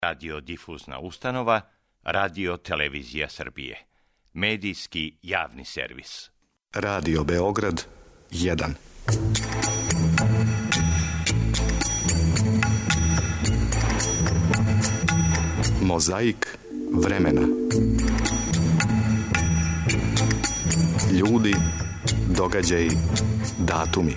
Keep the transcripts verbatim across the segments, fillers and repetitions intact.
Radiodifuzna ustanova, Radio Televizija Srbije. Medijski javni servis. Radio Beograd jedan. Mozaik vremena. Ljudi, događaji, datumi.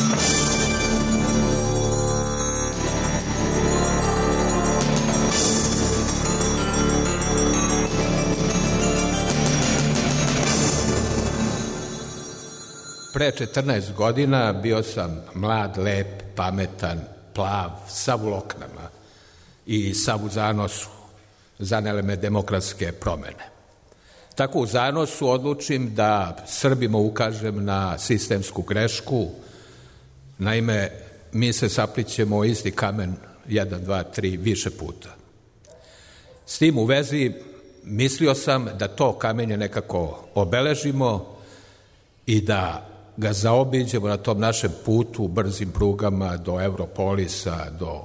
Pre četrnaest godina bio sam mlad, lep, pametan, plav, sav u loknama i sav u zanosu. Zanele me demokratske promene. Tako u zanosu odlučim da Srbima ukažem na sistemsku grešku. Naime, mi se saplićemo o isti kamen jedan, dva, tri više puta. S tim u vezi mislio sam da to kamenje nekako obeležimo i da ga zaobiđemo na tom našem putu, brzim prugama do Europolisa, do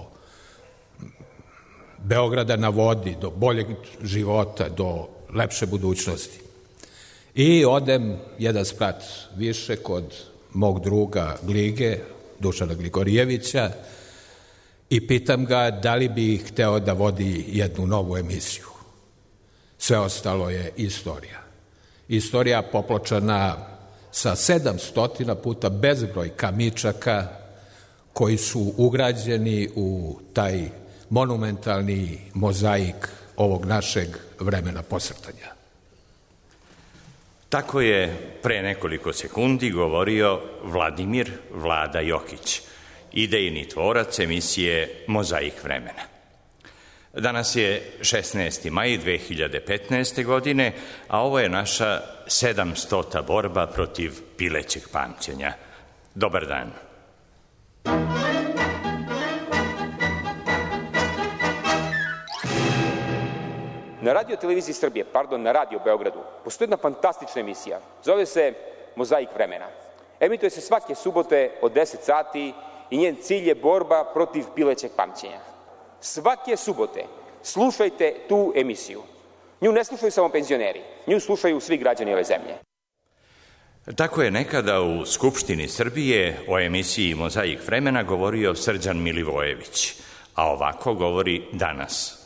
Beograda na vodi, do boljeg života, do lepše budućnosti. I odem jedan sprat više kod mog druga Glige, Dušana Gligorijevića, i pitam ga da li bi hteo da vodi jednu novu emisiju. Sve ostalo je istorija. Istorija popločana sa sedamstotina puta bezbroj kamičaka koji su ugrađeni u taj monumentalni mozaik ovog našeg vremena posrtanja. Tako je pre nekoliko sekundi govorio Vladimir Vlada Jokić, idejni tvorac emisije Mozaik vremena. Danas je šesnaesti maj dve hiljade petnaeste. godine, a ovo je naša sedamstota borba protiv pilećeg pamćenja. Dobar dan. Na Radio Televiziji Srbije, pardon, na Radio Beogradu, postoji jedna fantastična emisija. Zove se Mozaik vremena. Emituje se svake subote od deset sati i njen cilj je borba protiv pilećeg pamćenja. Svake subote slušajte tu emisiju. Nju ne slušaju samo penzioneri, nju slušaju svi građani ove zemlje. Tako je nekada u Skupštini Srbije o emisiji Mozaik vremena govorio Srđan Milivojević, a ovako govori danas.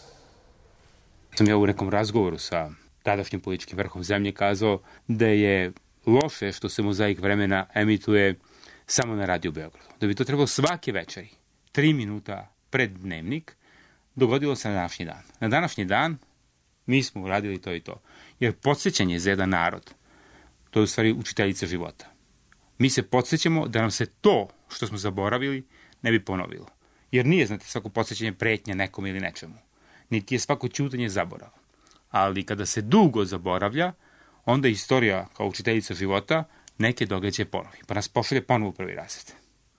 Sam ja u nekom razgovoru sa tadašnjim političkim vrhom zemlje kazao da je loše što se Mozaik vremena emituje samo na Radio Beogradu. Da bi to trebalo svake večeri, tri minuta pred dnevnik, dogodilo se na današnji dan. Na današnji dan mi smo uradili to i to. Jer podsjećanje za jedan narod, to je u stvari učiteljica života. Mi se podsjećamo da nam se to što smo zaboravili ne bi ponovilo. Jer nije, znate, svako podsjećanje pretnja nekom ili nečemu. Niti je svako ćutanje zaborav. Ali kada se dugo zaboravlja, onda istorija kao učiteljica života neke događaje ponovi. Pa nas pošalje ponovo u prvi razred.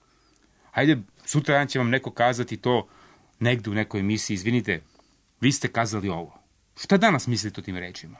Hajde, sutra dan će vam neko kazati to negde u nekoj emisiji. Izvinite, vi ste kazali ovo. Šta danas mislite o tim rečima?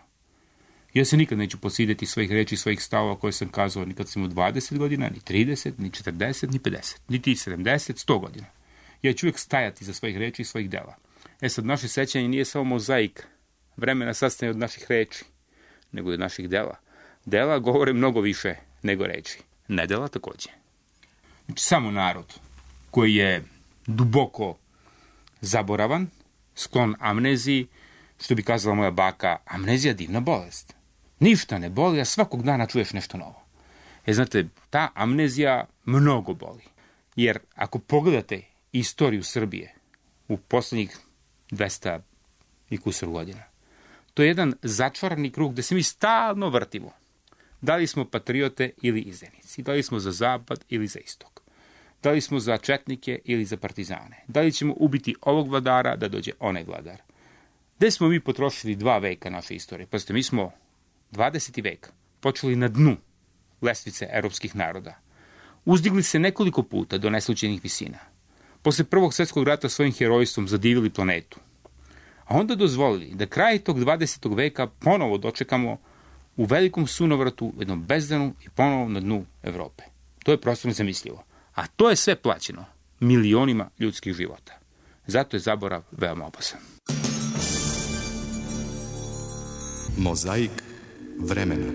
Ja se nikad neću posideti svojih reči, svojih stavova koje sam kazao nikad sam u dvadeset godina, ni trideset, ni četrdeset, ni pedeset, niti sedamdeset, sto godina. Ja ću uvijek stajati za svojih reči i svojih dela. E sad, naše sećanje nije samo mozaik vremena sastaje od naših reči, nego i od naših dela. Dela govore mnogo više nego reči. Nedela takođe. Znači, samo narod koji je duboko zaboravan, sklon amneziji, što bi kazala moja baka, amnezija divna bolest. Ništa ne boli, a svakog dana čuješ nešto novo. E, znate, ta amnezija mnogo boli. Jer ako pogledate istoriju Srbije u poslednjih dvesta i kusur godina, to je jedan začarani krug gde se mi stalno vrtimo. Da li smo patriote ili izdajnici? Da li smo za zapad ili za istok? Da li smo za četnike ili za partizane? Da li ćemo ubiti ovog vladara da dođe onaj vladar? Gde smo mi potrošili dva veka naše istorije? Pazite, mi smo dvadeseti vek počeli na dnu lestvice evropskih naroda. Uzdigli se nekoliko puta do neslućenih visina. Posle Prvog svjetskog rata svojim herojstvom zadivili planetu. A onda dozvolili da kraj tog dvadesetog veka ponovo dočekamo u velikom sunovratu, jednom bezdanu i ponovo na dnu Evrope. To je prosto nezamislivo. A to je sve plaćeno milionima ljudskih života. Zato je zaborav veoma opasan. Mozaik vremena.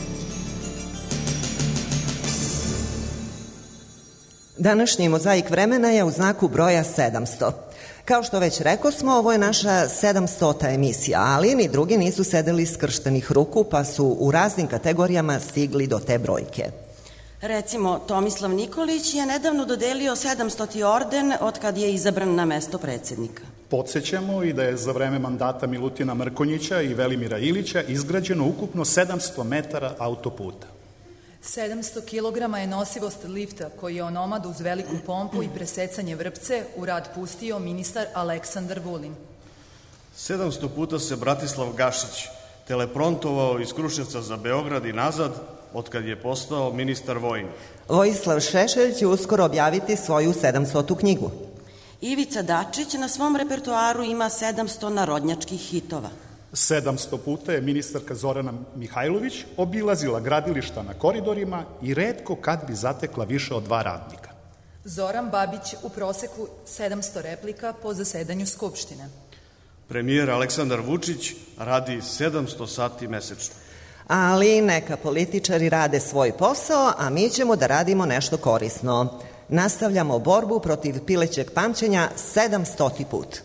Današnji mozaik vremena je u znaku broja sedamsto. Kao što već rekao smo, ovo je naša sedamstota emisija, ali ni drugi nisu sedeli skrštenih ruku, pa su u raznim kategorijama stigli do te brojke. Recimo, Tomislav Nikolić je nedavno dodelio sedamstoti orden od kad je izabran na mesto predsednika. Podsećamo i da je za vreme mandata Milutina Mrkonjića i Velimira Ilića izgrađeno ukupno sedamsto metara autoputa. sedamsto kilograma je nosivost lifta koji je onomad uz veliku pompu i presecanje vrpce u rad pustio ministar Aleksandar Vulin. sedamsto puta se Bratislav Gašić teleprontovao iz Kruševca za Beograd i nazad otkad je postao ministar vojni. Vojislav Šešelj će uskoro objaviti svoju sedamstotu knjigu. Ivica Dačić na svom repertoaru ima sedamsto narodnjačkih hitova. sedamsto puta je ministarka Zorana Mihajlović obilazila gradilišta na koridorima i retko kad bi zatekla više od dva radnika. Zoran Babić u proseku sedamsto replika po zasedanju Skupštine. Premijer Aleksandar Vučić radi sedamsto sati mesečno. Ali neka političari rade svoj posao, a mi ćemo da radimo nešto korisno. Nastavljamo borbu protiv pilećeg pamćenja sedamstoti put.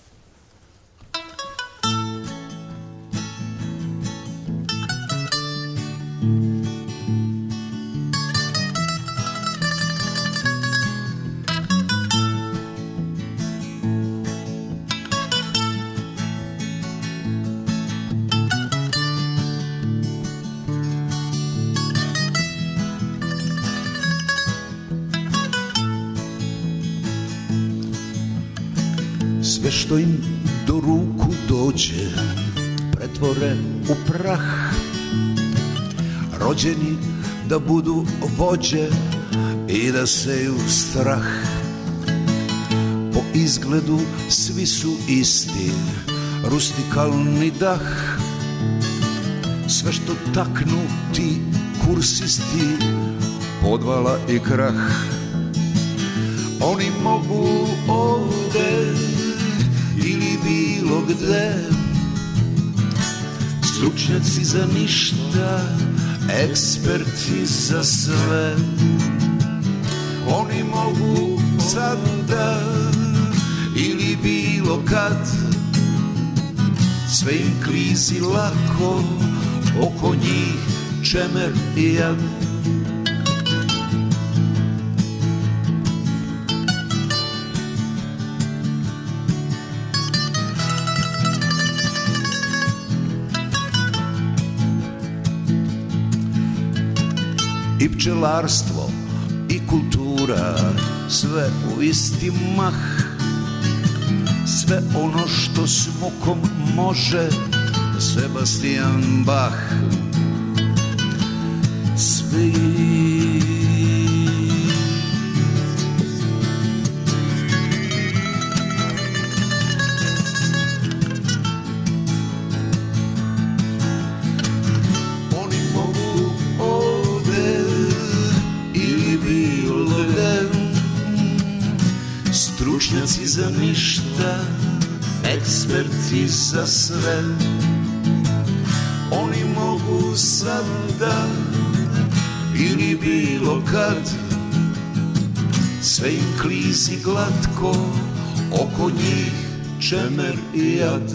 Sve što im do ruku dođe pretvore u prah. Rođeni da budu vođe i da seju strah. Po izgledu svi su isti, rustikalni dah. Sve što taknu ti kursisti, podvala i krah. Oni mogu ovde ili bilo gde, stručnjaci za ništa, eksperti za sve. Oni mogu sada ili bilo kad, sve im klizi lako, oko njih čemer i jad. I pčelarstvo i kultura, sve u isti mah. Sve ono što s mukom može Sebastian Bach. Svi stručnjaci za ništa, eksperti za sve. Oni mogu sada ili bilo kad, sve im klizi glatko, oko njih čemer i jad.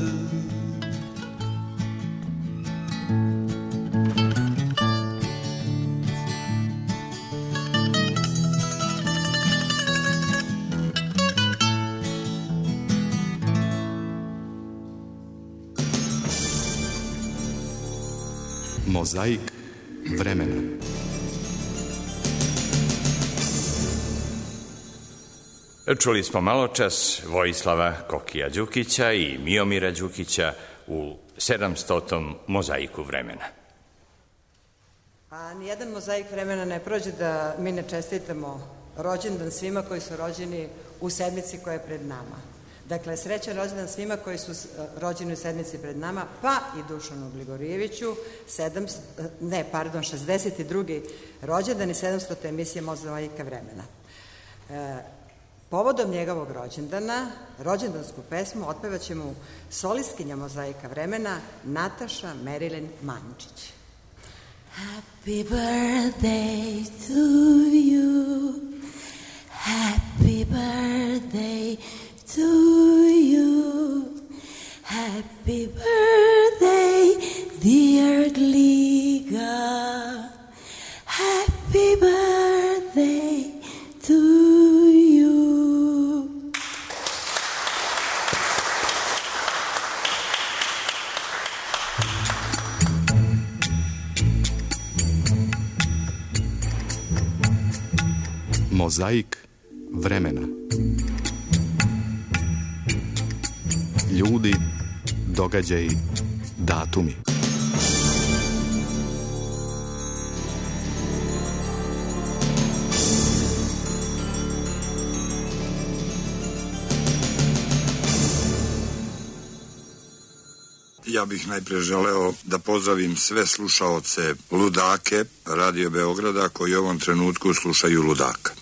Mozaik vremena. Čuli smo maločas Vojislava Kokija Đukića i Miomira Đukića u sedamstotom mozaiku vremena. A nijedan mozaik vremena ne prođe da mi ne čestitamo rođendan svima koji su rođeni u sedmici koja je pred nama. Dakle, srećan rođendan svima koji su rođeni u sedmici pred nama, pa i Dušanu Gligorijeviću, sedam, ne, pardon, šezdeset drugi rođendan i sedamstota emisija mozaika vremena. E, Povodom njegovog rođendana, rođendansku pesmu otpevaćemo solistkinja Mozaika vremena Nataša Merilin Mančić. Happy birthday to you, happy birthday to you, happy birthday dear Gliga, happy birthday to you. Mozaik vremena. Ljudi, događaji, datumi. Ja bih najpre želeo da pozdravim sve slušaoce Ludake Radio Beograda koji u ovom trenutku slušaju Ludaka.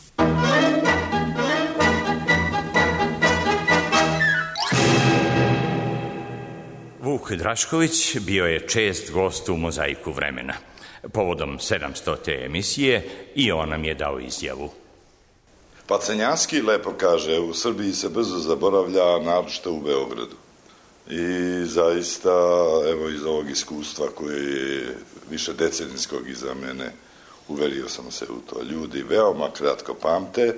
Vuk Drašković bio je čest gost u Mozaiku vremena. Povodom sedamstote emisije i on nam je dao izjavu. Pacenjanski lepo kaže, u Srbiji se brzo zaboravlja, naročito u Beogradu. I zaista, evo iz ovog iskustva koje je više decenijskog iza mene, uverio sam se u to. Ljudi veoma kratko pamte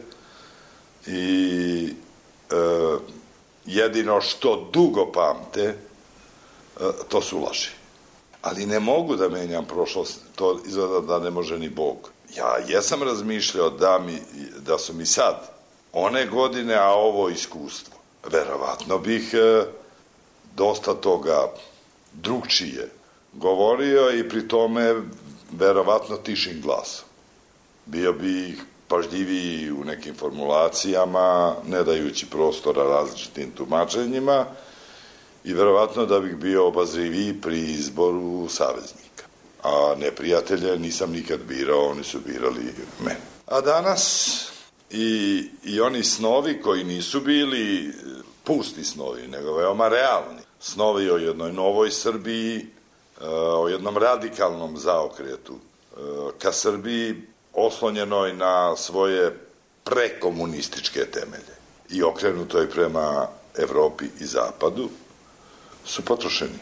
i e, jedino što dugo pamte, e, to su laži. Ali ne mogu da menjam prošlost, to izgleda da ne može ni Bog. Ja jesam razmišljao da, mi, da su mi sad one godine, a ovo iskustvo. Verovatno bih e, dosta toga drugčije govorio i pri tome verovatno tišim glasom. Bio bi pažljiviji u nekim formulacijama, ne dajući prostora različitim tumačenjima i verovatno da bih bio obazriviji pri izboru saveznika. A neprijatelje nisam nikad birao, oni su birali mene. A danas i, i oni snovi koji nisu bili pusti snovi, nego veoma realni. Snovi o jednoj novoj Srbiji, o jednom radikalnom zaokretu ka Srbiji, oslonjenoj na svoje prekomunističke temelje i okrenutoj prema Evropi i Zapadu, su potrošeni.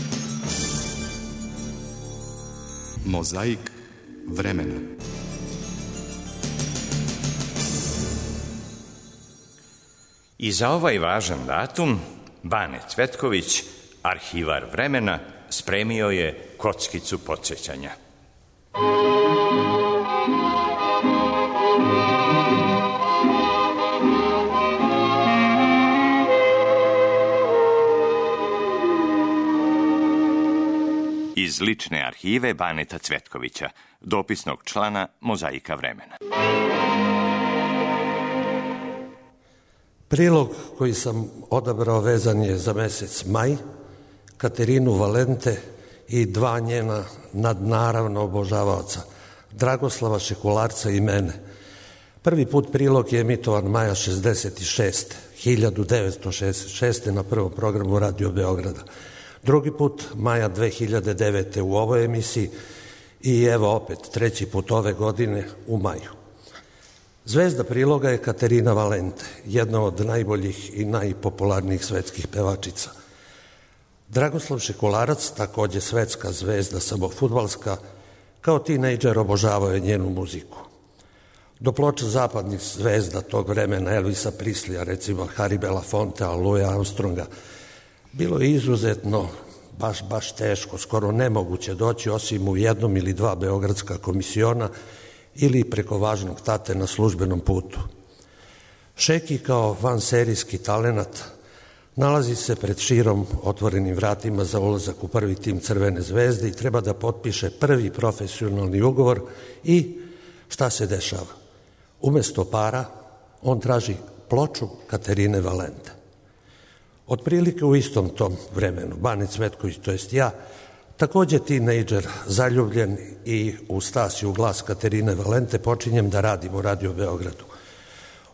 Mozaik vremena. I za ovaj važan datum Bane Cvetković, arhivar vremena, spremio je kockicu podsjećanja. Iz lične arhive Baneta Cvetkovića, dopisnog člana Mozaika vremena. Prilog koji sam odabrao vezan je za mesec maj, Katerinu Valente i dva njena nadnaravno obožavaoca, Dragoslava Šekularca i mene. Prvi put prilog je emitovan maja šezdeset šeste. hiljadu devetsto šezdeset šeste. na prvom programu Radio Beograda. Drugi put maja dve hiljade devete. u ovoj emisiji i evo opet treći put ove godine u maju. Zvezda priloga je Katerina Valente, jedna od najboljih i najpopularnijih svetskih pevačica. Dragoslav Šekularac, takođe svetska zvezda, samo fudbalska, kao tinejdžer obožavao je njenu muziku. Do ploča zapadnih zvezda tog vremena, Elvisa Prislija, recimo Harry Belafonte, Louis Armstronga, bilo je izuzetno, baš, baš teško, skoro nemoguće doći osim u jednom ili dva beogradska komisiona ili preko važnog tate na službenom putu. Šeki kao vanserijski talenat nalazi se pred širom otvorenim vratima za ulazak u prvi tim Crvene zvezde i treba da potpiše prvi profesionalni ugovor i šta se dešava? Umesto para, on traži ploču Katerine Valente. Otprilike u istom tom vremenu, Bane Cvetković, to jest ja, takođe tinejdžer, zaljubljen i u stasiju glas Katerine Valente, počinjem da radim u Radio Beogradu.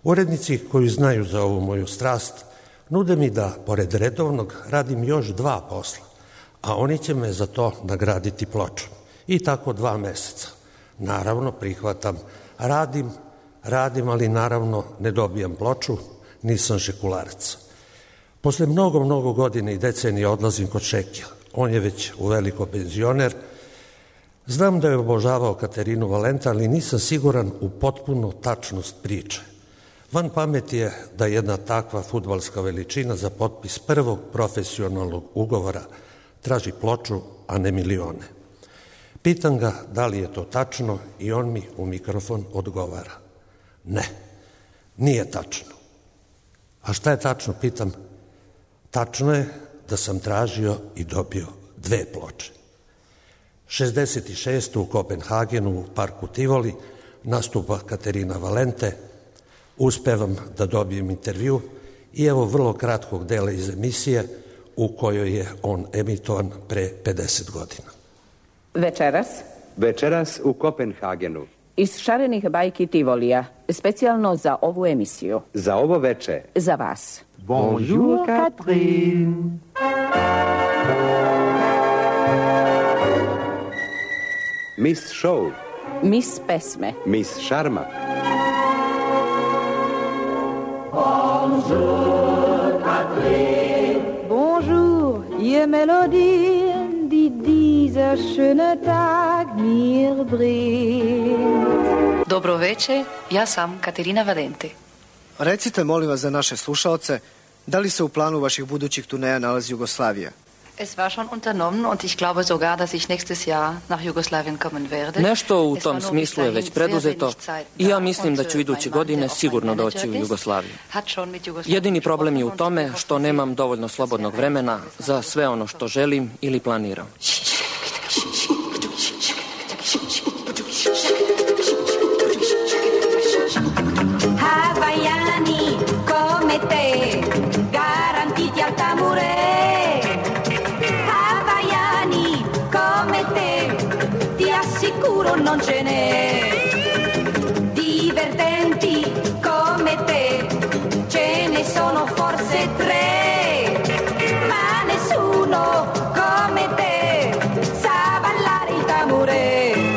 Urednici koji znaju za ovu moju strast nude mi da, pored redovnog, radim još dva posla, a oni će me za to nagraditi pločom. I tako dva meseca. Naravno, prihvatam, radim, radim, ali naravno ne dobijam ploču, nisam šekularac. Posle mnogo, mnogo godina i decenija odlazim kod Šekija. On je već uveliko penzioner. Znam da je obožavao Katerinu Valente, ali nisam siguran u potpunu tačnost priče. Van pameti je da jedna takva fudbalska veličina za potpis prvog profesionalnog ugovora traži ploču, a ne milione. Pitam ga da li je to tačno i on mi u mikrofon odgovara. Ne, nije tačno. A šta je tačno, pitam? Tačno je da sam tražio i dobio dve ploče. šezdeset šeste. u Kopenhagenu u parku Tivoli nastupa Katerina Valente, uspevam da dobijem intervju i evo vrlo kratkog dela iz emisije u kojoj je on emitovan pre pedeset godina. Večeras? Večeras u Kopenhagenu. Iz šarenih bajki Tivolija, specijalno za ovu emisiju. Za ovo veče. Za vas. Bonjour, Catherine. Miss Show. Miss Pesme. Miss Šarma. Bonjour, Catherine. Bonjour, ihr Melodien, die dieser schöne Tag mir bringt. Dobro veče, ja sam Katerina Valente. Recite, molim vas, za naše slušaoce, da li se u planu vaših budućih turneja nalazi Jugoslavija? Es war schon unternommen und ich glaube sogar, dass ich nächstes Jahr nach Jugoslawien kommen werde. Nešto u tom smislu je već preduzeto i ja mislim da ću iduće godine sigurno doći u Jugoslaviju. Jedini problem je u tome što nemam dovoljno slobodnog vremena za sve ono što želim ili planiram. Havaiani, come te, garantiti al tamure. Havaiani, come te, ti assicuro non ce n'è. Divertenti come te, ce ne sono forse tre, ma nessuno come te sa ballare il tamure.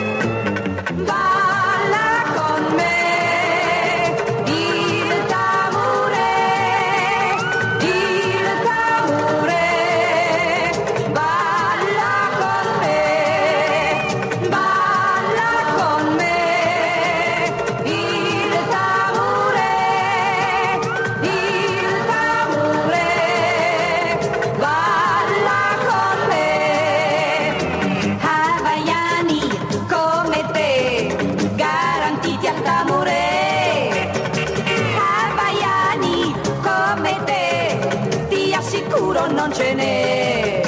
Non ce n'è.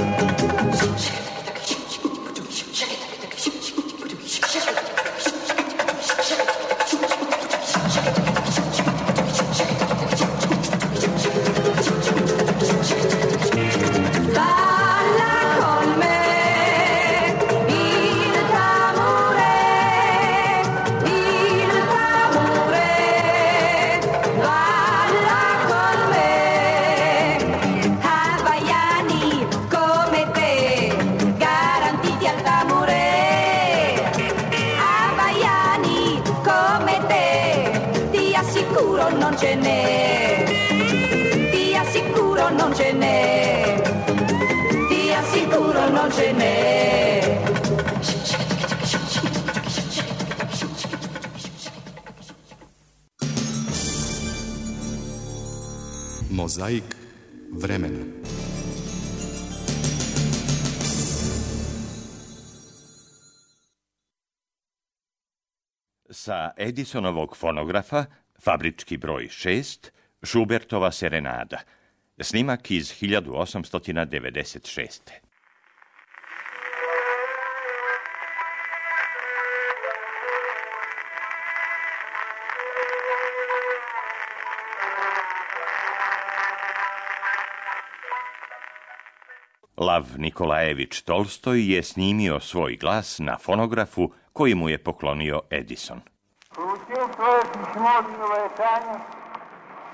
Balla con me il tamure, il tamure, balla con me. Come te, garantiti al tamure. Havaiani, come te, ti assicuro non ce n'è. Ti assicuro non ce n'è. Ti assicuro non ce n'è. Mozaik vremena. Sa Edisonovog fonografa, fabrički broj šest, Schubertova serenada, snimak iz hiljadu osamsto devedeset šeste. Lav Nikolajević Tolstoj je snimio svoj glas na fonografu koji mu je poklonio Edison. Получил свое письмо от Таня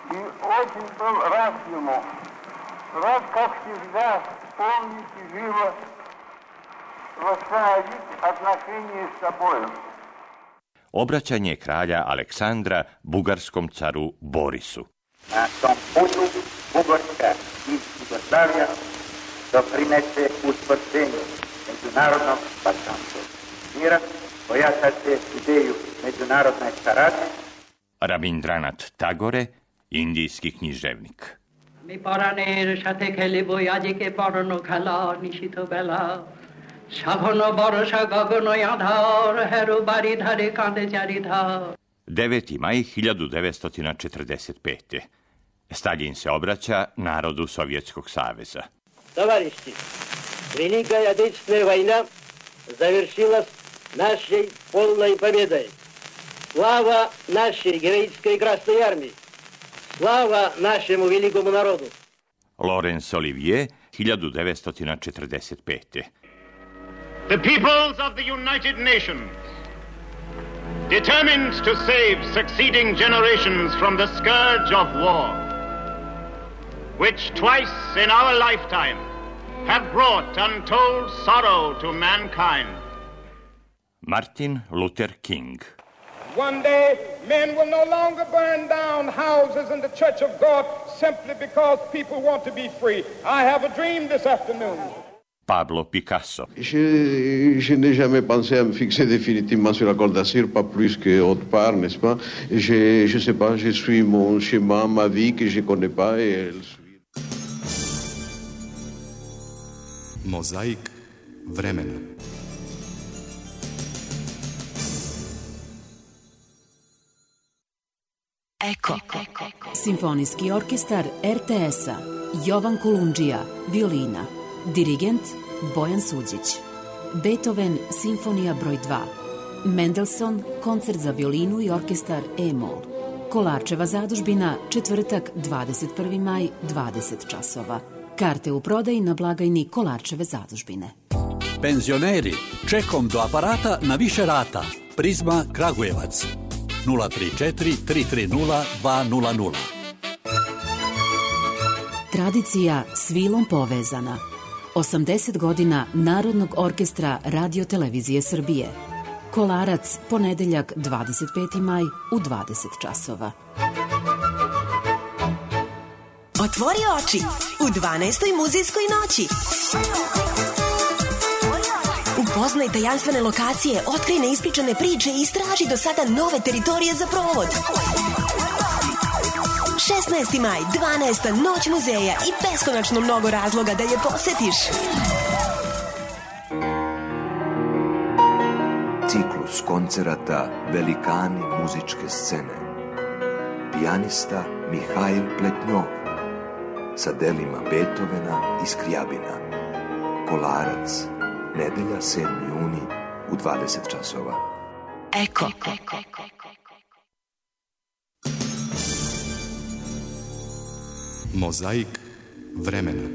и очень был рад ему. Рад, как всегда, помнить и живо восстановить отношения с собою. Obraćanje kralja Aleksandra bugarskom caru Borisu. Na tom putu Bugarska i Jugoslavija doprinese utvrđenju međunarodnog partnerstva. Mira pojačate ideju međunarodne saradnje. Rabindranath Tagore, indijski književnik. আমি পরাণের সাথে খেলিব আজিকে পরনো খেলা নিশিত বেলা সাঘন বরষা গগন আধার হেরো বাড়ি ধারে কাঁদে চারিধার. deveti maj hiljadu devetsto četrdeset pete. Staljin se obraća narodu Sovjetskog saveza. Товарищи, Великая Отечественная война завершилась нашей полной победой. Слава нашей героической Красной Армии! Slava našemu velikom narodu. Laurence Olivier, hiljadu devetsto četrdeset pete. The peoples of the United Nations, determined to save succeeding generations from the scourge of war, which twice in our lifetime have brought untold sorrow to mankind. Martin Luther King. One day, men will no longer burn down houses in the Church of God simply because people want to be free. I have a dream this afternoon. Pablo Picasso. Je, je n'ai jamais pensé à me fixer définitivement sur la Côte d'Azur, pas plus qu'autre part, n'est-ce pas? Je, je sais pas, je suis mon chemin, ma vie que je connais pas et elle suit. Mozaik vremena. Eko. Simfonijski orkestar er te es-a. Jovan Kolundžija, violina. Dirigent Bojan Suđić. Beethoven, simfonija broj dva. Mendelssohn, koncert za violinu i orkestar E-mol. Kolarčeva zadužbina, četvrtak, dvadeset prvi maj, dvadeset časova. Karte u prodaji na blagajni Kolarčeve zadužbine. Penzioneri, čekom do aparata na više rata. Prizma Kragujevac. nula tri četiri tri tri nula dva nula nula. Tradicija s vilom povezana. osamdeset godina Narodnog orkestra Radio Televizije Srbije. Kolarac, ponedeljak, dvadeset peti maj u dvadeset časova. Otvori oči u dvanaestoj muzejskoj noći. Upoznaj tajanstvene lokacije, otkrij neispričane priče i istraži do sada nove teritorije za provod. šesnaesti maj, dvanaesta noć muzeja i beskonačno mnogo razloga da je posetiš. Ciklus koncerata Velikani muzičke scene. Pijanista Mihajl Pletnjov sa delima Beethovena i Skrijabina. Kolarac, nedelja sedmi juni u dvadeset časova. Eko. Mozaik vremena.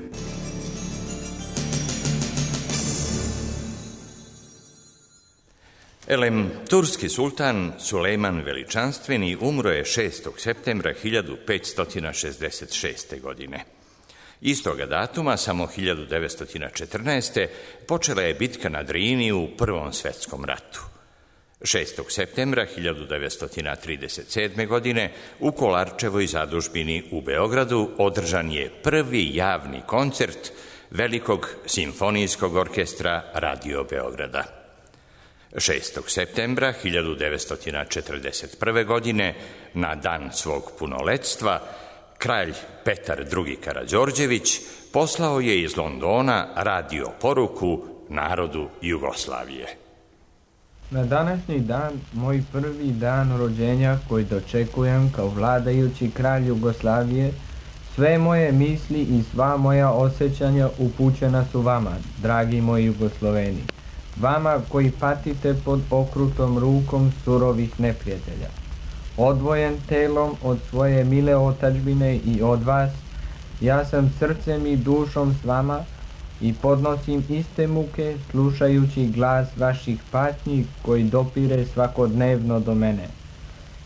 Elem, turski sultan Sulejman Veličanstveni umro je šestog septembra hiljadu petsto šezdeset šeste. godine. Istoga datuma, samo hiljadu devetsto četrnaeste. počela je bitka na Drini u Prvom svetskom ratu. šestog septembra hiljadu devetsto trideset sedme. godine u Kolarčevoj zadužbini u Beogradu održan je prvi javni koncert Velikog simfonijskog orkestra Radio Beograda. šestog septembra hiljadu devetsto četrdeset prve. godine, na dan svog punoletstva, kralj Petar drugi. Karađorđević poslao je iz Londona radio poruku narodu Jugoslavije. Na današnji dan, moj prvi dan rođenja koji dočekujem kao vladajući kralj Jugoslavije, sve moje misli i sva moja osjećanja upućena su vama, dragi moji Jugosloveni. Vama koji patite pod okrutom rukom surovih neprijatelja. Odvojen telom od svoje mile otadžbine i od vas, ja sam srcem i dušom s vama i podnosim iste muke slušajući glas vaših patnji koji dopire svakodnevno do mene.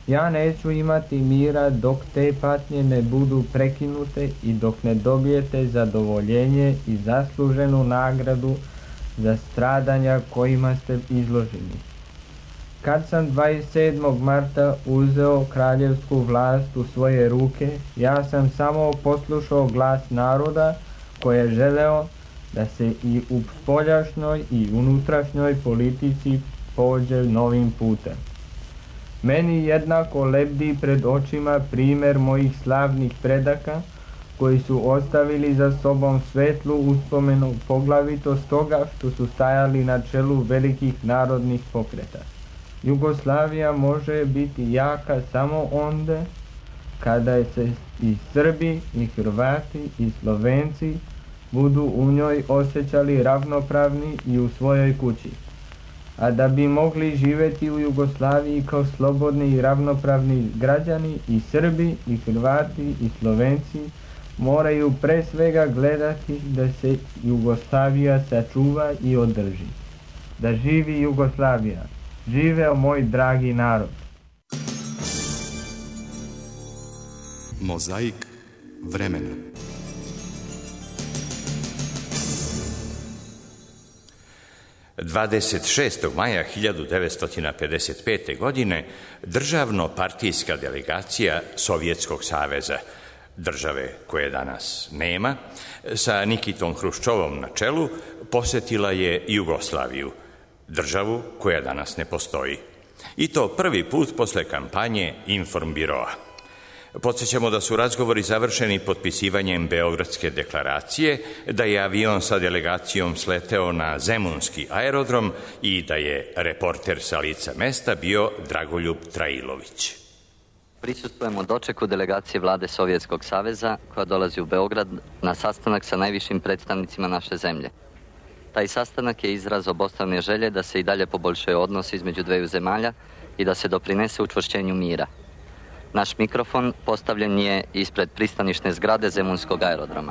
Ja neću imati mira dok te patnje ne budu prekinute i dok ne dobijete zadovoljenje i zasluženu nagradu za stradanja kojima ste izloženi. Kad sam dvadeset sedmog marta uzeo kraljevsku vlast u svoje ruke, ja sam samo poslušao glas naroda koji je želeo da se i u spoljašnjoj i unutrašnjoj politici pođe novim putem. Meni jednako lebdi pred očima primjer mojih slavnih predaka koji su ostavili za sobom svetlu uspomenu, poglavito stoga što su stajali na čelu velikih narodnih pokreta. Jugoslavija može biti jaka samo onda kada se i Srbi, i Hrvati, i Slovenci budu u njoj osjećali ravnopravni i u svojoj kući. A da bi mogli živjeti u Jugoslaviji kao slobodni i ravnopravni građani, i Srbi, i Hrvati, i Slovenci moraju pre svega gledati da se Jugoslavija sačuva i održi. Da živi Jugoslavija! Živeo moj dragi narod! Mozaik vremena. dvadeset šestog maja hiljadu devetsto pedeset pete. godine državno-partijska delegacija Sovjetskog saveza, države koje danas nema, sa Nikitom Hruščovom na čelu, posjetila je Jugoslaviju, državu koja danas ne postoji. I to prvi put posle kampanje Informbiroa. Podsjećamo da su razgovori završeni potpisivanjem Beogradske deklaracije, da je avion sa delegacijom sleteo na Zemunski aerodrom i da je reporter sa lica mesta bio Dragoljub Trailović. Prisustvujemo dočeku delegacije vlade Sovjetskog saveza koja dolazi u Beograd na sastanak sa najvišim predstavnicima naše zemlje. Taj sastanak je izraz obostrane želje da se i dalje poboljšaju odnosi između dveju zemalja i da se doprinese učvršćenju mira. Naš mikrofon postavljen je ispred pristanišne zgrade Zemunskog aerodroma.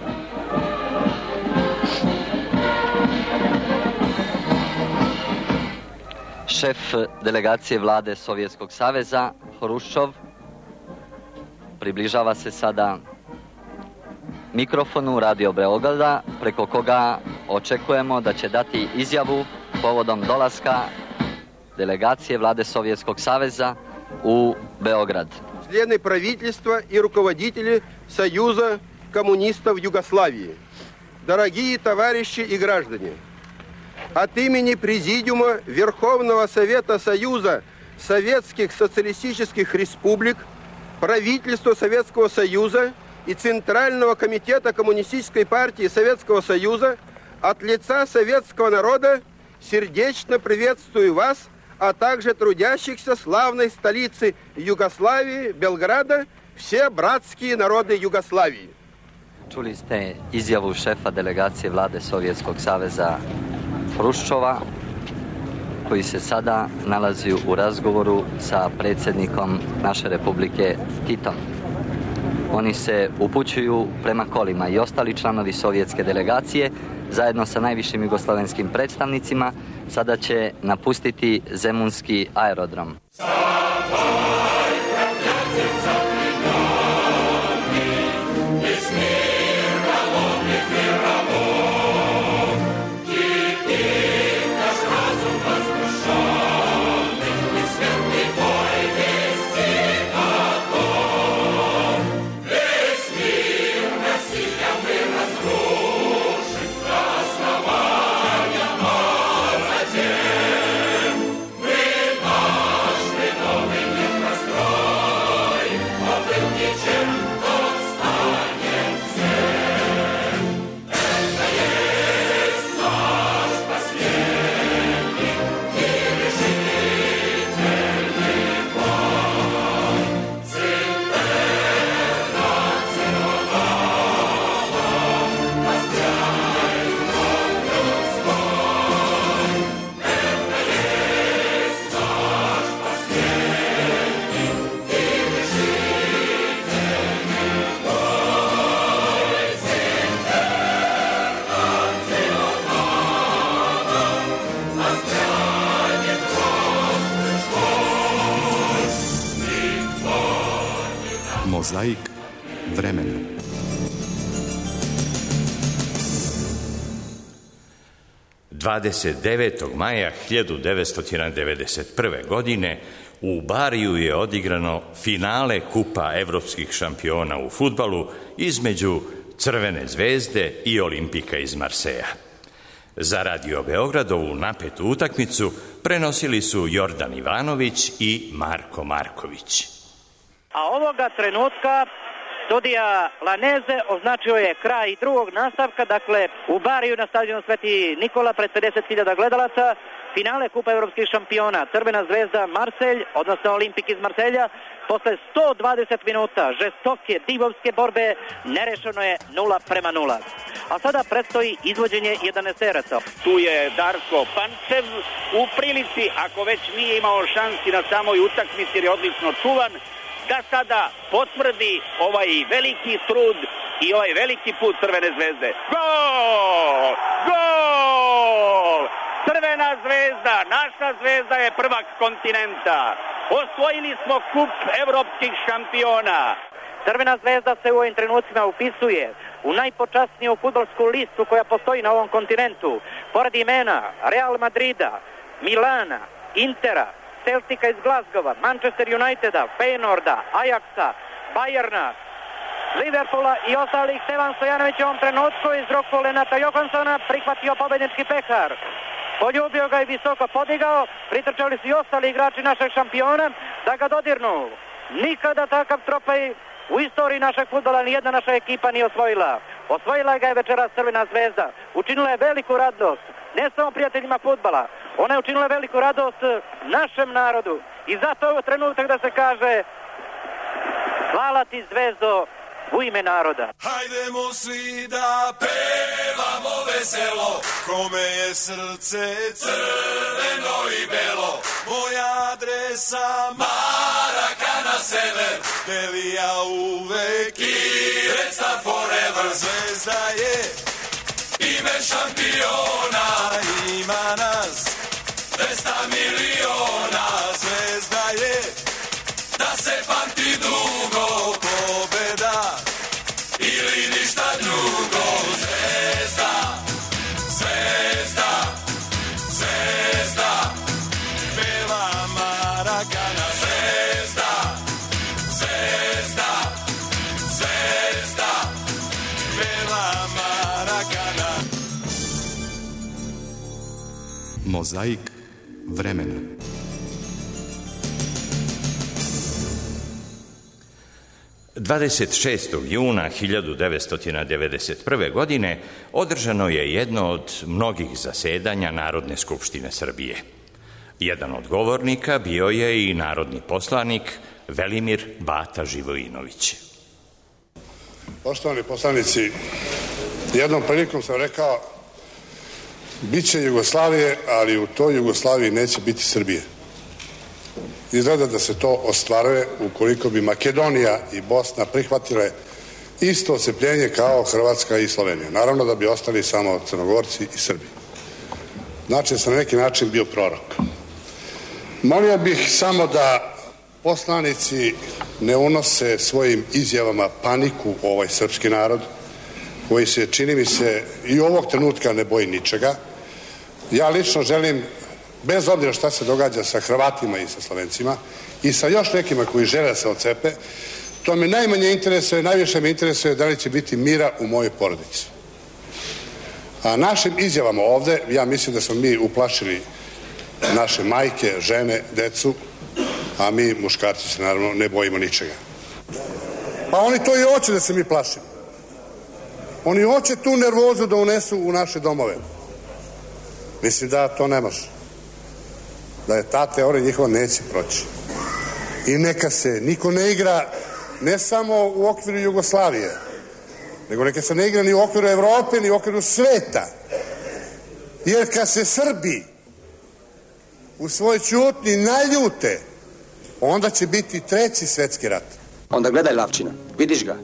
Šef delegacije vlade Sovjetskog saveza, Hruščov, približava se sada mikrofonu Radio Beograda, preko koga očekujemo da će dati izjavu povodom dolaska delegacije vlade Sovjetskog saveza u Beograd. Члены правительства и руководители Союза коммунистов Югославии, дорогие товарищи и граждане, от имени Президиума Верховного Совета Союза Советских Социалистических Республик, правительства Советского Союза и Центрального комитета Коммунистической партии Советского Союза от лица советского народа сердечно приветствую вас, а также трудящихся славной столицы Югославии, Белграда, все братские народы Югославии. Čuli ste izjavu šefa delegacije vlade Sovjetskog saveza Hruščova, koji se sada nalazi u razgovoru sa predsjednikom naše republike Titom. Oni se upućuju prema kolima i ostali članovi sovjetske delegacije zajedno sa najvišim jugoslavenskim predstavnicima sada će napustiti Zemunski aerodrom. Mozaik vremena. dvadeset devetog maja hiljadu devetsto devedeset prve. godine u Bariju je odigrano finale Kupa evropskih šampiona u fudbalu između Crvene zvezde i Olimpika iz Marseja. Za Radio Beograd ovu napetu utakmicu prenosili su Jordan Ivanović i Marko Marković. A ovoga trenutka studija Laneze označio je kraj drugog nastavka, dakle u Bariju na stadionu Sveti Nikola pred pedeset hiljada gledalaca, finale Kupa evropskih šampiona, Crvena zvezda Marselj, odnosno Olimpik iz Marselja, posle sto dvadeset minuta žestoke, divovske borbe, nerešeno je nula prema nula. A sada predstoji izvođenje jedanaesteraca. Tu je Darko Pančev u prilici, ako već nije imao šansi na samoj utakmici jer je odlično čuvan, da sada potvrdi ovaj veliki trud i ovaj veliki put Crvene zvezde. Gol! Gol! Crvena zvezda, naša zvezda je prvak kontinenta. Osvojili smo kup evropskih šampiona. Crvena zvezda se u ovim trenucima upisuje u najpočasniju fudbalsku listu koja postoji na ovom kontinentu. Pored imena Real Madrida, Milana, Intera, Celtica iz Glasgowa, Manchester Uniteda, Feyenoorda, Ajaxa, Bayerna, Liverpoola i ostalih, Stevan Stojanović u ovom trenutku iz ruku Lenata Johansona prihvatio pobednički pehar. Poljubio ga i visoko podigao, pritrčali su i ostali igrači našeg šampiona da ga dodirnu. Nikada takav trofej u istoriji našeg fudbala nijedna naša ekipa nije osvojila. Osvojila ga je večeras Crvena zvezda. Učinila je veliku radost, ne samo prijateljima fudbala, ona je učinila veliku radost našem narodu. I zato je ovo trenutak da se kaže hvala ti zvezdo u ime naroda. Hajdemo svi da pevamo veselo, kome je srce crveno i belo. Moja adresa Marakana sever, Delija uvek i Red Star forever. Zvezda je ime šampiona, ima nas dvesta miliona. Zvezda je da se pamti dugo, pobeda ili ništa drugo. Zvezda, zvezda, zvezda, bela Marakana. Zvezda, zvezda, zvezda, bela Marakana. Mozaik vremena. dvadeset šestog juna hiljadu devetsto devedeset prve. godine održano je jedno od mnogih zasedanja Narodne skupštine Srbije. Jedan od govornika bio je i narodni poslanik Velimir Bata Živojinović. Poštovani poslanici, jednom prilikom sam rekao biće Jugoslavije, ali u toj Jugoslaviji neće biti Srbije. Izgleda da se to ostvaruje ukoliko bi Makedonija i Bosna prihvatile isto ocepljenje kao Hrvatska i Slovenija. Naravno da bi ostali samo Crnogorci i Srbi. Znači, sam na neki način bio prorok. Molio bih samo da poslanici ne unose svojim izjavama paniku u ovaj srpski narod, koji se, čini mi se, i ovog trenutka ne boji ničega. Ja lično želim, bez obzira šta se događa sa Hrvatima i sa Slovencima i sa još nekima koji žele da se ocepe, to me najmanje interesuje, najviše me interesuje da li će biti mira u mojoj porodici. A našim izjavama ovde, ja mislim da smo mi uplašili naše majke, žene, decu, a mi muškarci se naravno ne bojimo ničega. Pa oni to i hoće da se mi plašimo. Oni hoće tu nervozu da unesu u naše domove. Mislim da to ne može. Da je ta teorija njihova neće proći. I neka se niko ne igra ne samo u okviru Jugoslavije, nego neka se ne igra ni u okviru Evrope, ni u okviru sveta. Jer kad se Srbi u svojoj ćutnji naljute, onda će biti treći svetski rat. Onda gledaj Lavčina, vidiš ga?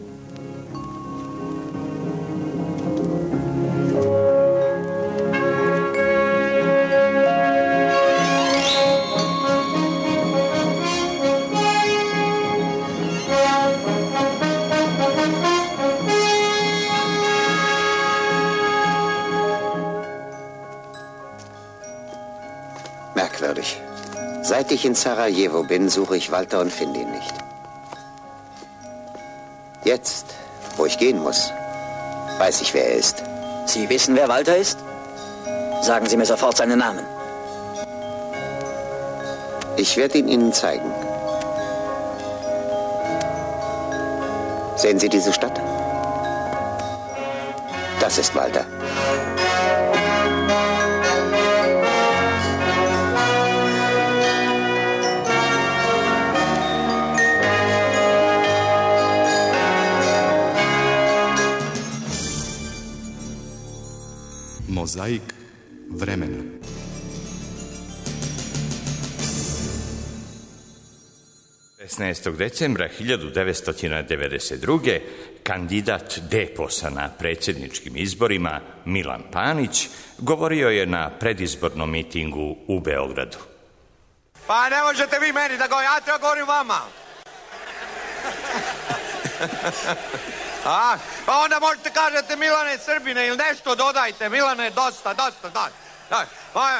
Merkwürdig. Seit ich in Sarajevo bin, suche ich Walter und finde ihn nicht. Jetzt, wo ich gehen muss, weiß ich, wer er ist. Sie wissen, wer Walter ist? Sagen Sie mir sofort seinen Namen. Ich werde ihn Ihnen zeigen. Sehen Sie diese Stadt? Das ist Walter. Mozaik vremena. šesnaestog decembra hiljadu devetsto devedeset druge. kandidat Deposa na predsjedničkim izborima Milan Panić govorio je na predizbornom mitingu u Beogradu. Pa ne možete vi meni da govorite, ja treba govorim vama. A, pa onda možete kažete Milane Srbine ili nešto dodajte. Milane, dosta, dosta, dosta. dosta.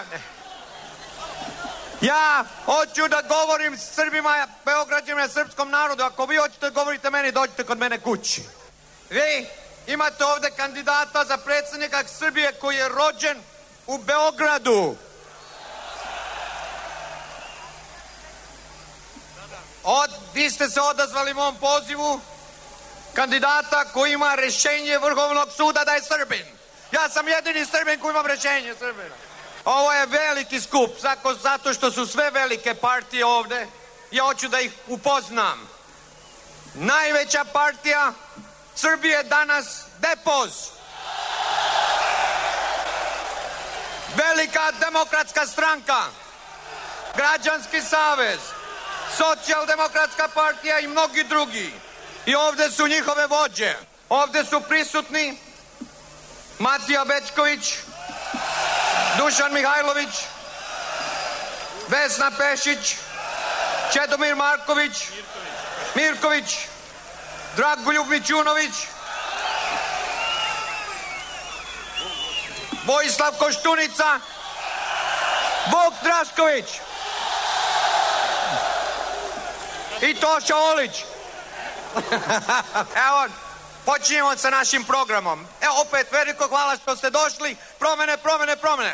Ja hoću da govorim Srbima, Beograđanima, srpskom narodu. Ako vi hoćete da govorite meni, dođite kod mene kući. Vi imate ovde kandidata za predsjednika Srbije koji je rođen u Beogradu. Od, vi ste se odazvali mom pozivu kandidata koji ima rešenje Vrhovnog suda da je Srbin. Ja sam jedini Srbin koji imam rešenje Srbina. Ovo je veliki skup, zato što su sve velike partije ovde. Ja hoću da ih upoznam. Najveća partija Srbije danas Depoz. Velika demokratska stranka, Građanski savez, Socijaldemokratska partija i mnogi drugi. I ovde su njihove vođe. Ovde su prisutni Matija Bećković, Dušan Mihajlović, Vesna Pešić, Čedomir Marković, Mirković, Dragoljub Mićunović, Vojislav Koštunica, Vuk Drašković i Toša Olić. Evo, počinjemo sa našim programom. Evo, opet veliko hvala što ste došli. Promene, promene, promene.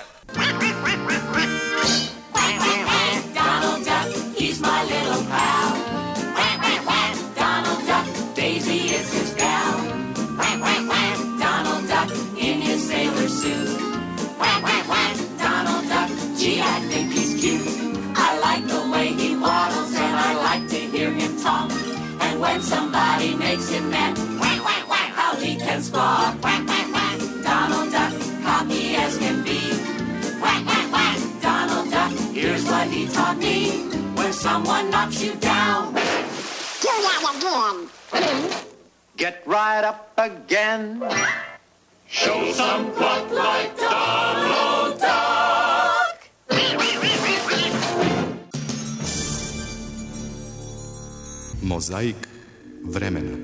Donald Duck, he's my little pal. Donald Duck, Daisy is his gal. Donald Duck in his sailor suit. Donald Duck, gee, I think he's cute. I like the way he waddles and I like to hear him talk. And when somebody makes him mad, how he can squawk. Donald Duck, cocky as can be. Donald Duck, here's what he taught me. When someone knocks you down, do that again. Get right up again. Show some pluck like Donald Duck. Mozaik vremena.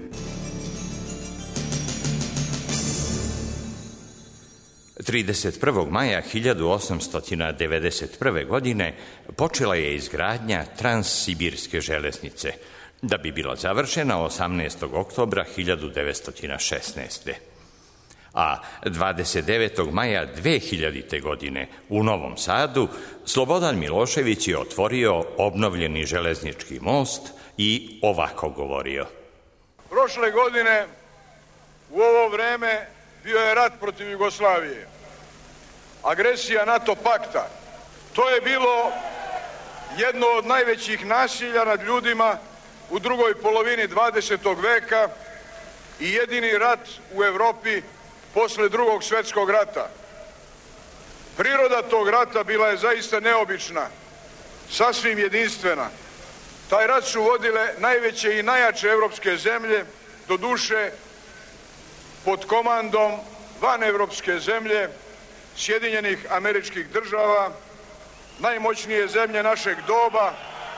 trideset prvog maja hiljadu osamsto devedeset prve. godine počela je izgradnja Transsibirske železnice, da bi bila završena osamnaestog oktobra hiljadu devetsto šesnaeste. A dvadeset devetog maja dve hiljadite. godine u Novom Sadu Slobodan Milošević je otvorio obnovljeni železnički most i ovako govorio. Prošle godine u ovo vreme bio je rat protiv Jugoslavije. Agresija NATO pakta. To je bilo jedno od najvećih nasilja nad ljudima u drugoj polovini dvadesetog veka i jedini rat u Evropi posle drugog svetskog rata. Priroda tog rata bila je zaista neobična, sasvim jedinstvena. Taj rat su vodile najveće i najjače evropske zemlje, do duše pod komandom vanevropske zemlje, Sjedinjenih Američkih Država, najmoćnije zemlje našeg doba,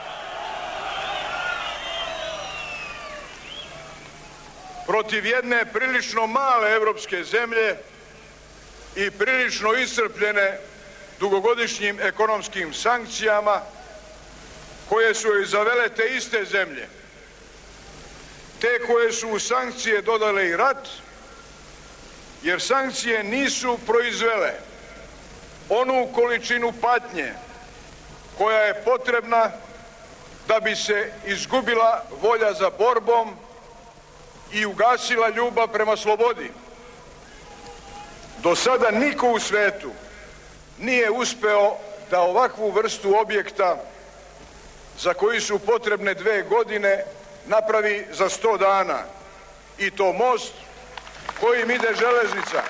protiv jedne prilično male evropske zemlje i prilično iscrpljene dugogodišnjim ekonomskim sankcijama koje su joj zavele te iste zemlje. Te koje su u sankcije dodale i rat, jer sankcije nisu proizvele onu količinu patnje koja je potrebna da bi se izgubila volja za borbom i ugasila ljubav prema slobodi. Do sada niko u svetu nije uspeo da ovakvu vrstu objekta za koji su potrebne dve godine napravi za sto dana. I to most kojim ide železnica.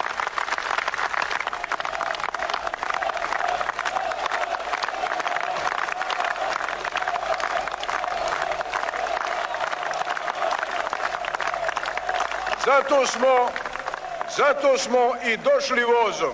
Zato smo, zato smo i došli vozom,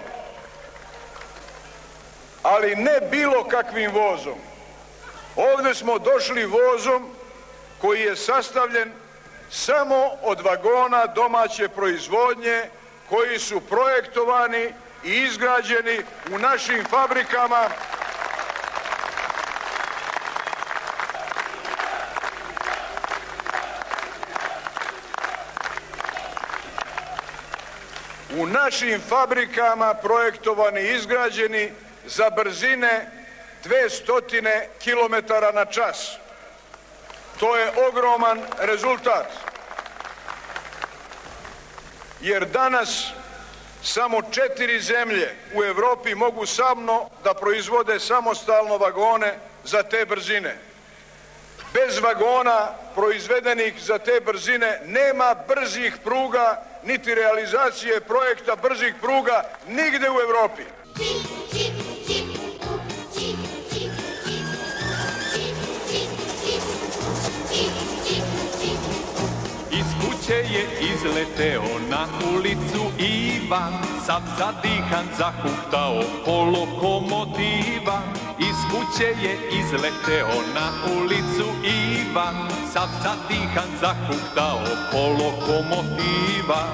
ali ne bilo kakvim vozom. Ovde smo došli vozom koji je sastavljen samo od vagona domaće proizvodnje koji su projektovani i izgrađeni u našim fabrikama. U našim fabrikama projektovani i izgrađeni za brzine dvesta kilometara na čas. To je ogroman rezultat. Jer danas samo četiri zemlje u Evropi mogu samo da proizvode samostalno vagone za te brzine. Bez vagona proizvedenih za te brzine nema brzih pruga, niti realizacije projekta brzih pruga nigde u Evropi. Iz kuće je izleteo na ulicu Ivan, sav zadihan zahuktao po lokomotiva. Iz kuće je izleteo na ulicu Ivan, sav zadihan zahuktao po lokomotiva.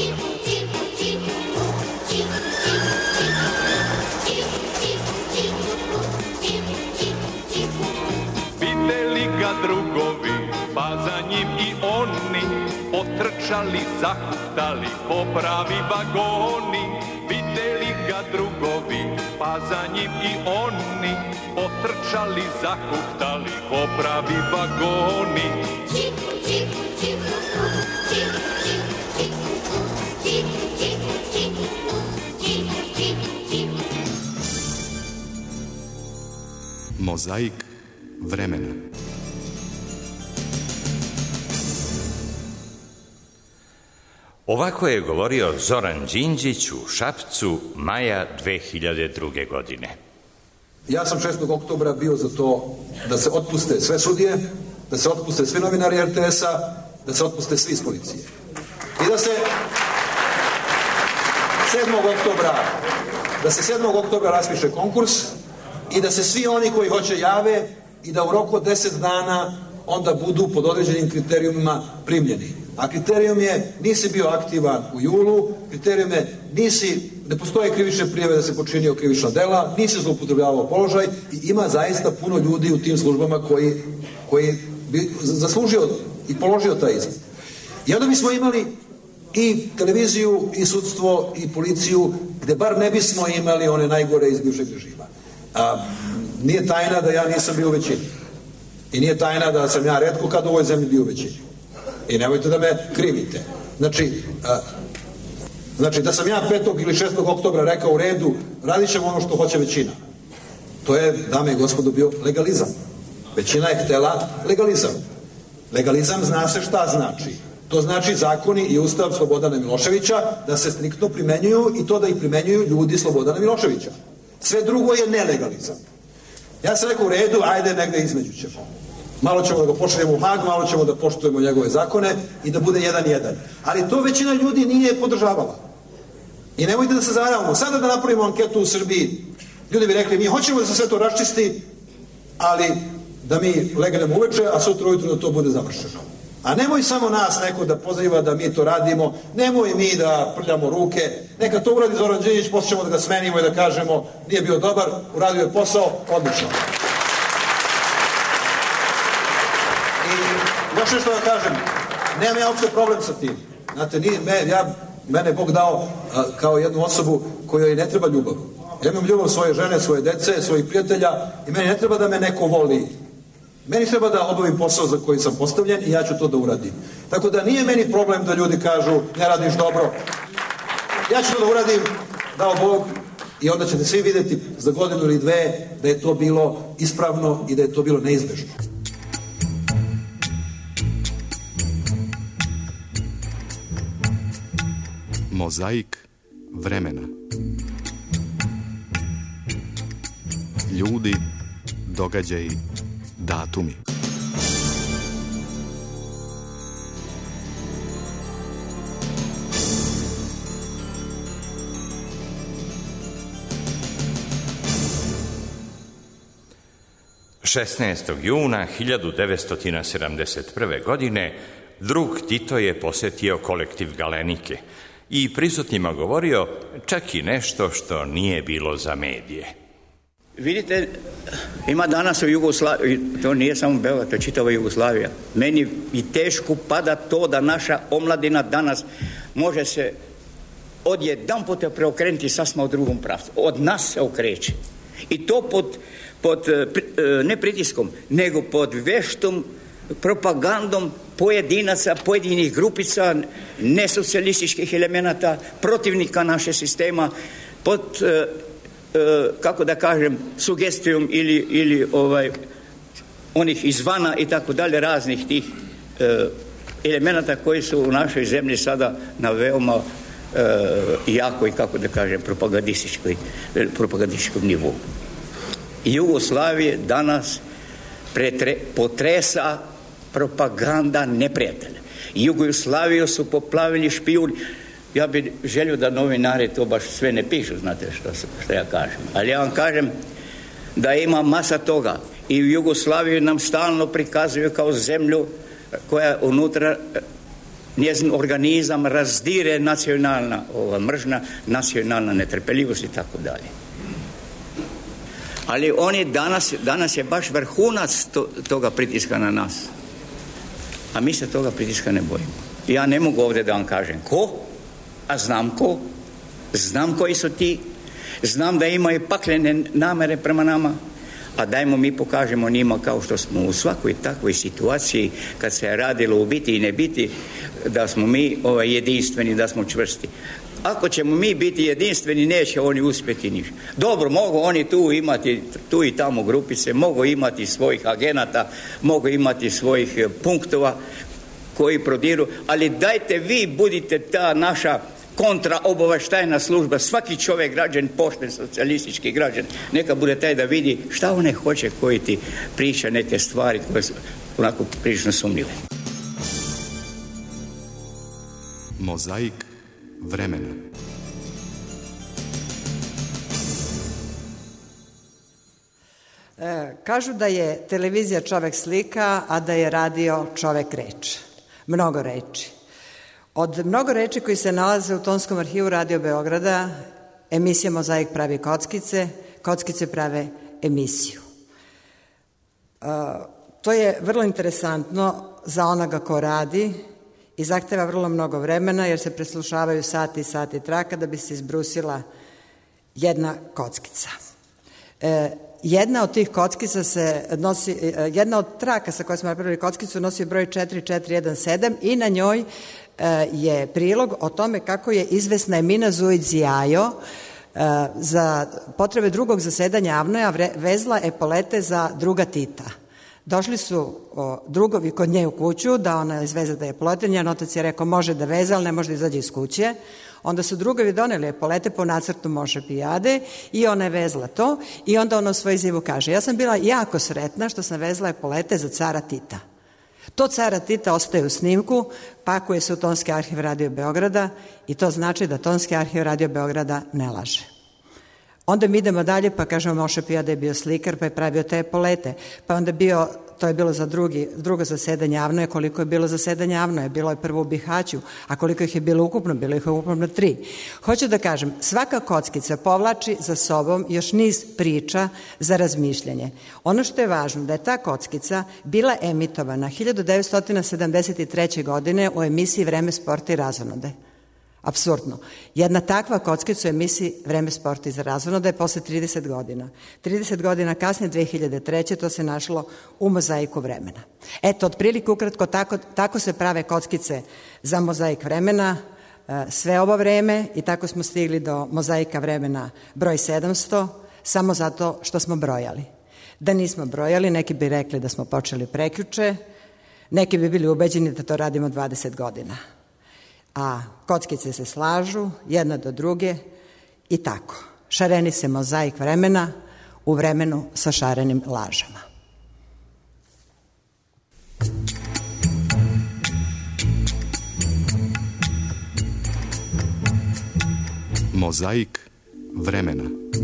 Videli ga drugovi, pa za njim i oni, potrčali, zahuktali po pravi vagoni. Videli ga drugovi, pa za njim i oni, potrčali, zahuktali po pravi vagoni. Mozaik vremena. Ovako je govorio Zoran Đinđić u Šapcu maja dve hiljade druge. godine. Ja sam šestog oktobra bio za to da se otpuste sve sudije, da se otpuste svi novinari er te es-a, da se otpuste svi iz policije. I da se sedmog oktobra da se sedmog oktobra raspiše konkurs i da se svi oni koji hoće jave i da u roku od deset dana onda budu pod određenim kriterijumima primljeni. A kriterijum je nisi bio aktivan u julu, kriterijum je nisi, ne postoje krivične prijave da se počinio krivična dela, nisi zloupotrebljavao položaj i ima zaista puno ljudi u tim službama koji, koji bi zaslužio i položio taj ispit. I onda bismo imali i televiziju, i sudstvo, i policiju, gde bar ne bismo imali one najgore iz bivšeg režima. A, nije tajna da ja nisam bio u većini. I nije tajna da sam ja retko kad u ovoj zemlji bio u većini. I nemojte da me krivite. Znači, a, znači da sam ja petog ili šestog oktobra rekao u redu, radit ćemo ono što hoće većina. To je, dame i gospodo, bio legalizam. Većina je htela legalizam. Legalizam zna se šta znači. To znači zakoni i ustav Slobodana Miloševića da se striktno primenjuju i to da ih primenjuju ljudi Slobodana Miloševića. Sve drugo je nelegalizam. Ja sam rekao u redu, ajde negde između ćemo. Malo ćemo da ga pošaljemo u Hag, malo ćemo da poštujemo njegove zakone i da bude jedan jedan. Ali to većina ljudi nije podržavala. I nemojte da se zaravamo. Sada da napravimo anketu u Srbiji, ljudi bi rekli, mi hoćemo da se sve to raščisti, ali da mi legnemo uveče, a sutra ujutro da to bude završeno. A nemoj samo nas neko da poziva da mi to radimo, nemoj mi da prljamo ruke, neka to uradi Zoran Đinđić, posle ćemo da ga smenimo i da kažemo nije bio dobar, uradio je posao, odlično. I još nešto da kažem, nemam ja uopšte problem sa tim. Znate, nije, me, ja, mene Bog dao a, kao jednu osobu kojoj ne treba ljubav. Ja imam ljubav svoje žene, svoje dece, svojih prijatelja i meni ne treba da me neko voli. Meni treba da obavim posao za koji sam postavljen i ja ću to da uradim. Tako da nije meni problem da ljudi kažu ne radiš dobro. Ja ću to da uradim, dao Bog, i onda ćete svi vidjeti za godinu ili dve da je to bilo ispravno i da je to bilo neizbežno. Mozaik vremena. Ljudi, događaji, datumi. šesnaestog juna hiljadu devetsto sedamdeset prve. godine drug Tito je posjetio kolektiv Galenike i prisutnima govorio čak i nešto što nije bilo za medije. Vidite, ima danas u Jugoslaviji, to nije samo Beograd, to je čitava Jugoslavija. Meni i teško pada to da naša omladina danas može se odjedan puta preokrenuti sasma u drugom pravcu. Od nas se okreće. I to pod, pod ne pritiskom, nego pod veštom propagandom pojedinaca, pojedinih grupica, nesocijalističkih elemenata, protivnika naše sistema, pod kako da kažem, sugestijom ili, ili ovaj, onih izvana i tako dalje, raznih tih e, elemenata koji su u našoj zemlji sada na veoma e, jako i kako da kažem propagandističkom nivou. Jugoslavije danas pretre, potresa propaganda neprijatelja. Jugoslaviju su poplavili špijuni. Ja bih želio da novinari to baš sve ne pišu, znate što, što ja kažem. Ali ja vam kažem da ima masa toga. I u Jugoslaviju nam stalno prikazuju kao zemlju koja unutra njezin organizam razdire nacionalna ova mržnja, nacionalna netrpeljivost i tako dalje. Ali oni danas, danas je baš vrhunac to, toga pritiska na nas. A mi se toga pritiska ne bojimo. Ja ne mogu ovdje da vam kažem ko, a znam ko, znam koji su ti, znam da imaju paklene namere prema nama, a dajmo mi pokažemo njima kao što smo u svakoj takvoj situaciji kad se je radilo u biti i ne biti, da smo mi ovaj, jedinstveni, da smo čvrsti. Ako ćemo mi biti jedinstveni, neće oni uspjeti ništa. Dobro, mogu oni tu imati, tu i tamo grupice, mogu imati svojih agenata, mogu imati svojih punktova koji prodiru, ali dajte vi budite ta naša kontraobavještajna služba, svaki čovjek građan, pošten socijalistički građan, neka bude taj da vidi šta one hoće koji ti priča neke stvari koje su onako prilično sumnjive. Mozaik vremena. E, kažu da je televizija čovek slika, a da je radio čovek reč. Mnogo reči. Od mnogo reči koji se nalaze u tonskom arhivu Radio Beograda, emisija Mozaik pravi kockice, kockice prave emisiju. E, to je vrlo interesantno za onoga ko radi i zahteva vrlo mnogo vremena jer se preslušavaju sati i sati traka da bi se izbrusila jedna kockica. E, jedna od tih kockica se nosi, jedna od traka sa kojoj smo napravili kockicu nosi broj četiri četiri jedan sedam i na njoj e, je prilog o tome kako je izvesna Emina Zujić-Zijajo e, za potrebe drugog zasedanja Avnoja vezla epolete za druga Tita. Došli su o, drugovi kod nje u kuću da ona izveze da je epolete. Njen otac je rekao može da veze, ali ne može da izađe iz kuće. Onda su drugovi doneli epolete po nacrtu Moše Pijade i ona je vezla to i onda ona u svoj izjavu kaže ja sam bila jako sretna što sam vezla epolete za cara Tita. To cara Tita ostaje u snimku, pakuje se u Tonski arhiv Radio Beograda i to znači da Tonski arhiv Radio Beograda ne laže. Onda mi idemo dalje pa kažemo Moše Pijade je bio slikar pa je pravio te epolete, pa onda bio, to je bilo za drugi, drugo zasedanje Avnoje, koliko je bilo zasedanje Avnoje, bilo je prvo u Bihaću, a koliko ih je bilo ukupno, bilo ih je ukupno tri. Hoću da kažem, svaka kockica povlači za sobom još niz priča za razmišljanje. Ono što je važno da je ta kockica bila emitovana hiljadu devetsto sedamdeset treće. godine u emisiji Vreme, sporta i razonode. Apsurdno. Jedna takva kockica u emisiji Vreme, sporta i razonode je posle trideset godina. trideset godina kasnije, dve hiljade treće. to se našlo u mozaiku vremena. Eto, otprilike ukratko, tako, tako se prave kockice za mozaik vremena sve ovo vreme i tako smo stigli do mozaika vremena broj sedamsto, samo zato što smo brojali. Da nismo brojali, neki bi rekli da smo počeli prekjuče, neki bi bili ubeđeni da to radimo dvadeset godina. A kockice se slažu jedna do druge i tako. Šareni se mozaik vremena u vremenu sa šarenim lažama. Mozaik vremena.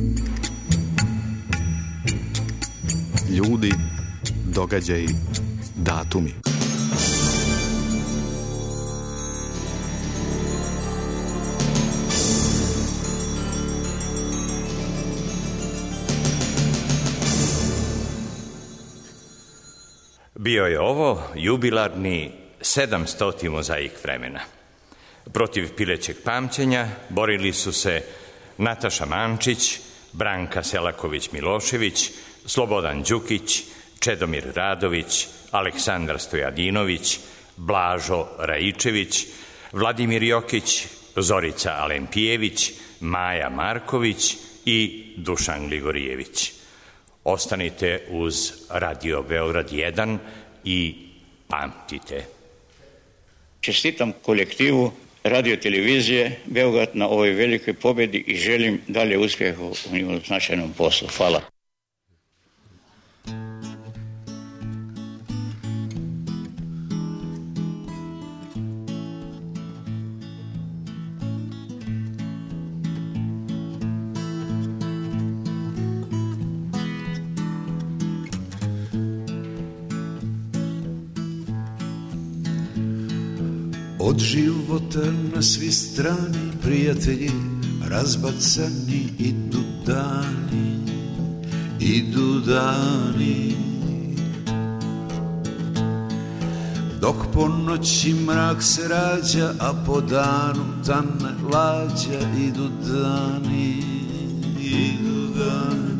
Ljudi, događaji, datumi. Bio je ovo jubilarni sedamstoti mozaik vremena. Protiv pilećeg pamćenja borili su se Nataša Mančić, Branka Selaković-Milošević, Slobodan Đukić, Čedomir Radović, Aleksandar Stojadinović, Blažo Raičević, Vladimir Jokić, Zorica Alempijević, Maja Marković i Dušan Gligorijević. Ostanite uz Radio Beograd jedan i pamtite. Čestitam kolektivu radio televizije Beograd na ovoj velikoj pobjedi i želim dalje uspjeha u njihovom značajnom poslu. Hvala. Od života na svi strani, prijatelji razbacani, idu dani, idu dani. Dok po noći mrak se rađa, a po danu tane lađa, idu dani, idu dani.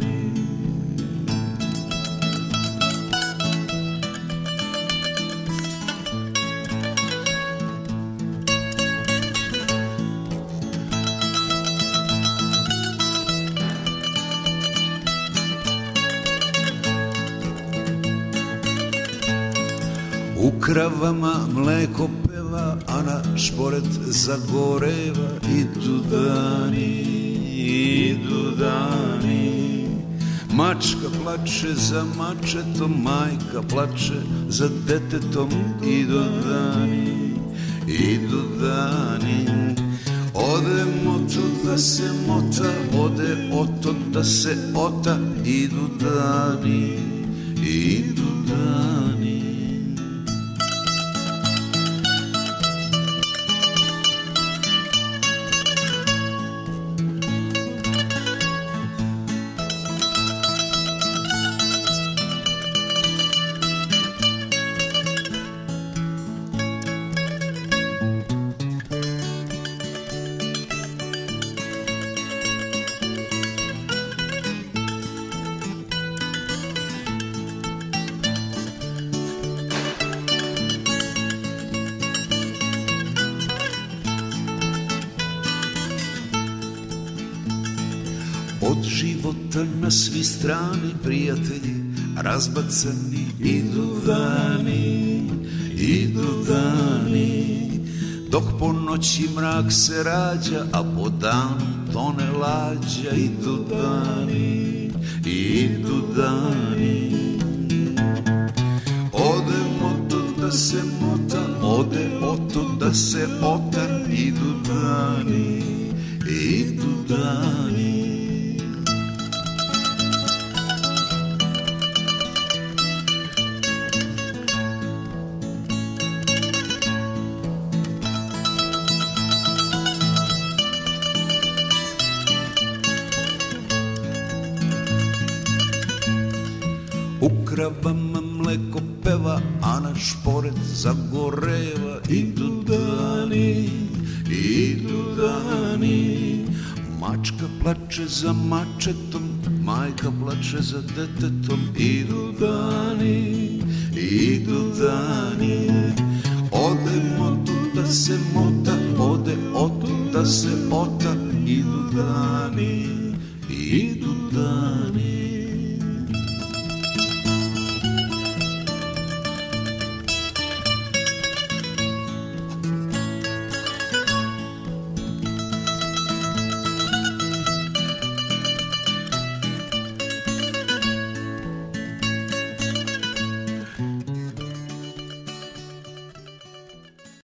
U kravama mleko peva, a na šporet zagoreva, idu dani, idu dani. Mačka plače za mačetom, majka plače za detetom, idu dani, idu dani. Ode moto da se mota, ode oto da se ota, idu dani, idu dani. Od života na svi strani, prijatelji razbacani, idu dani, idu dani. Dok po noći mrak se rađa, a po danu tone lađa, idu dani, idu dani. Ode moto da se mota, ode oto da se ota, idu dani, idu dani. U kravama mleko peva, a naš pored zagoreva. Idu dani, idu dani. Mačka plače za mačetom, majka plače za detetom. Idu dani, idu dani. Ode moto da se mota, ode oto da se ota. Idu dani, idu dani.